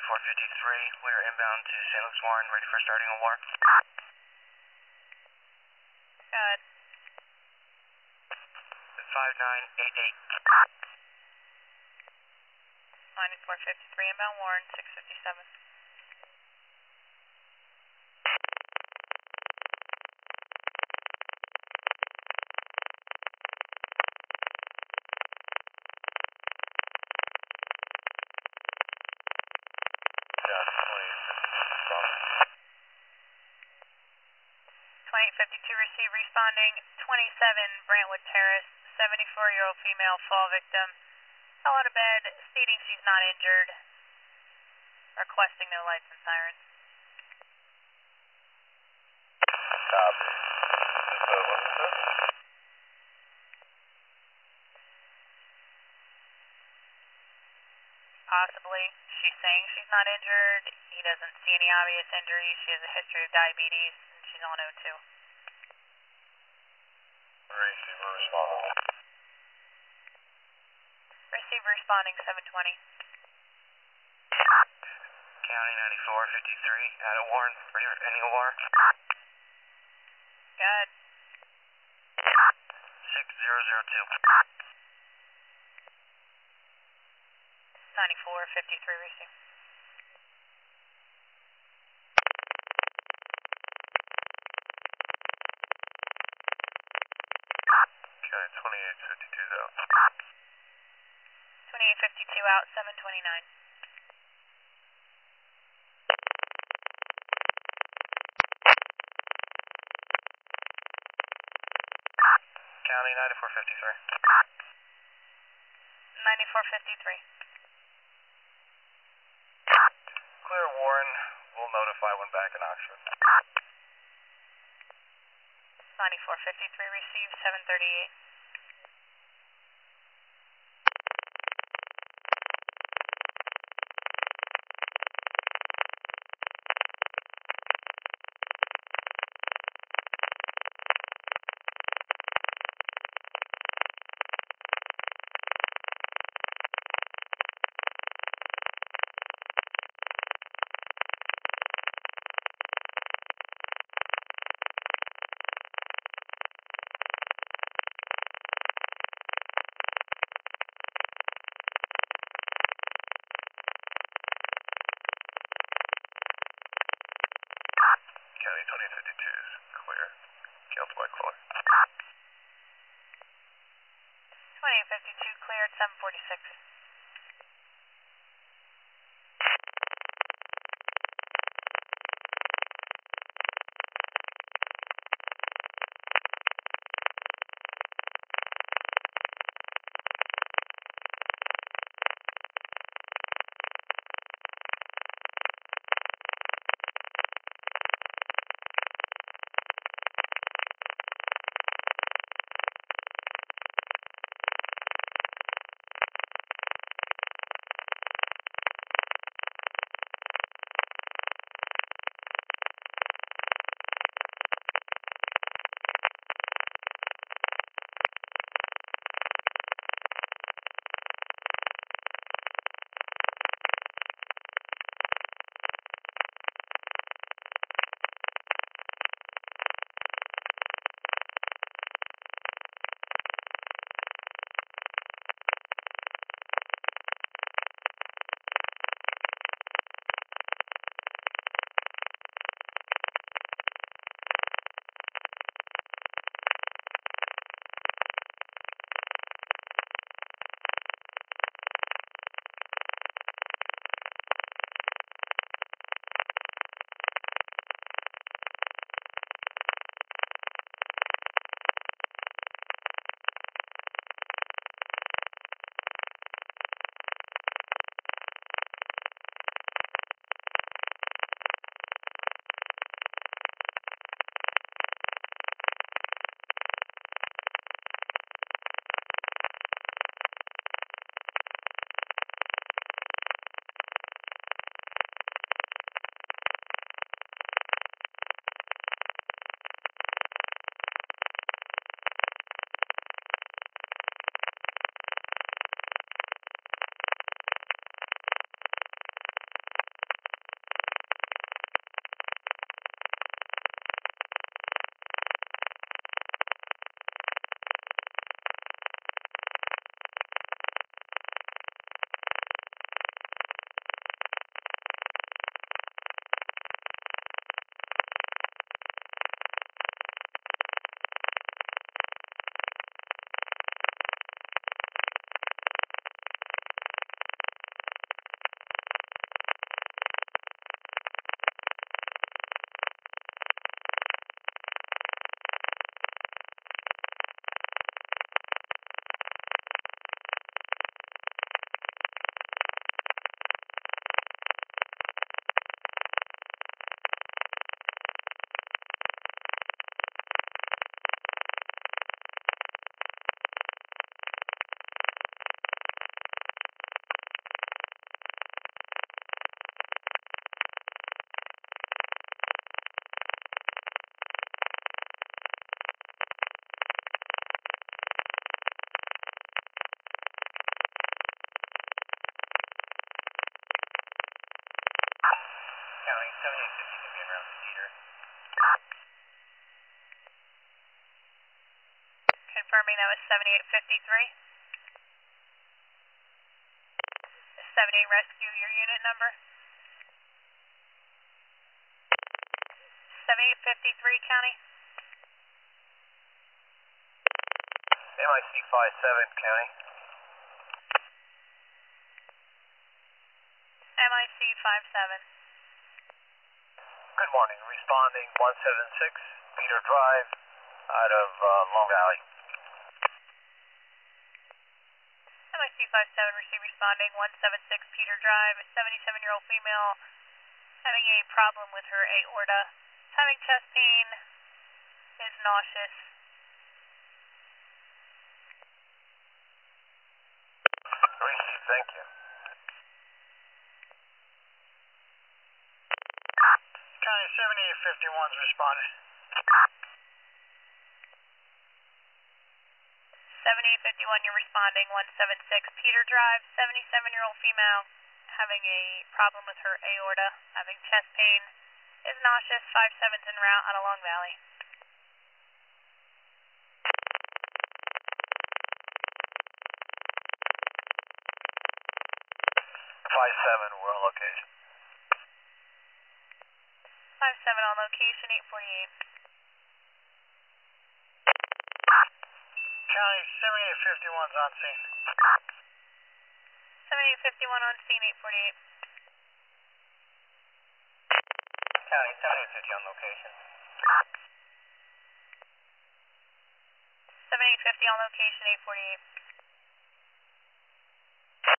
9453, we are inbound to St. Luke's Warren, ready for starting a war. Good. 5988. 9453 inbound Warren, 657. Yeah, 2852 receive responding 27 Brantwood Terrace, 74-year-old female fall victim. Fell out of bed, stating she's not injured. Requesting no lights and sirens. Copy. What's this? Possibly. She's saying she's not injured. He doesn't see any obvious injuries. She has a history of diabetes, and she's on O2. Receiver responding. Receiver responding 720. County 9453, out of Warren, ready for ending a war. Good. 6002. 9453 receive. County 2852 out. 2852 out, 729. County 9453. 9453. Clear Warren, we'll notify when back in Oxford. 9453 receive, 738. County 2852 is clear. Count by caller. 2852 cleared, 746. 7850 can be around Cedar. Confirming that was 7853. 78 Rescue, your unit number? 7853 County? MIC 57 County. MIC 57. Good morning. Responding 176 Peter Drive out of Long Valley. MIC 57, receive responding 176 Peter Drive, a 77-year-old female having a problem with her aorta, having chest pain, is nauseous. Receive, thank you. County 7851's responded. 7851, you're responding 176 Peter Drive, 77-year-old female having a problem with her aorta, having chest pain, is nauseous, 57's en route out of Long Valley. 57, we're on location. 57 on location, 848. County 7851's on scene. 7851 on scene, 848. County 7850 on location. 7850 on location, 848.